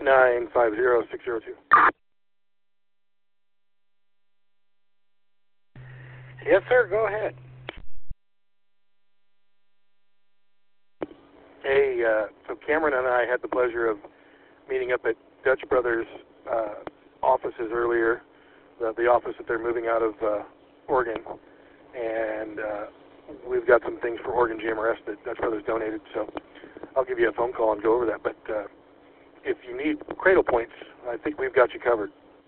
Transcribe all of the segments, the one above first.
950602. Yes, sir. Go ahead. Hey, so Cameron and I had the pleasure of meeting up at Dutch Brothers offices earlier, the office that they're moving out of Oregon, and we've got some things for Oregon GMRS that Dutch Brothers donated, so I'll give you a phone call and go over that. But if you need cradle points, I think we've got you covered.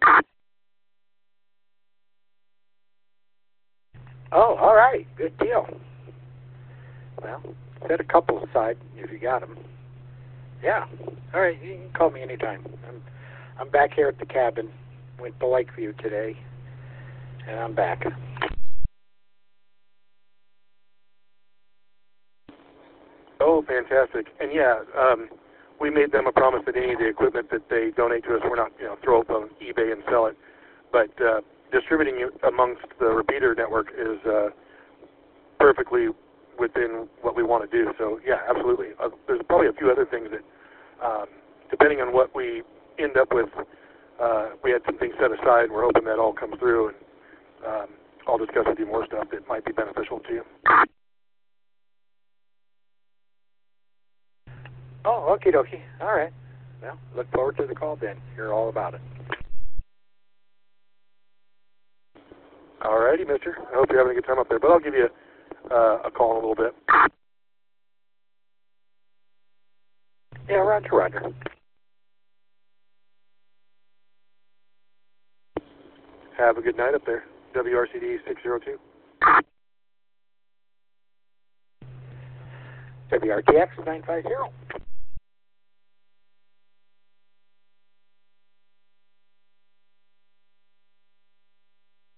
Oh, all right. Good deal. Well, set a couple aside if you got them. Yeah. All right. You can call me anytime. I'm back here at the cabin. Went to Lakeview today, and I'm back. Oh, fantastic. And yeah, we made them a promise that any of the equipment that they donate to us, we're not, throw up on eBay and sell it. But distributing it amongst the repeater network is perfectly within what we want to do. So yeah, absolutely. There's probably a few other things that, depending on what we end up with, we had some things set aside. We're hoping that all comes through, and I'll discuss with you more stuff that might be beneficial to you. Oh, okie dokie. All right. Well, look forward to the call then. Hear all about it. All righty, mister. I hope you're having a good time up there, but I'll give you a call in a little bit. Yeah, roger, roger. Have a good night up there. WRCD 602. WRTX 950.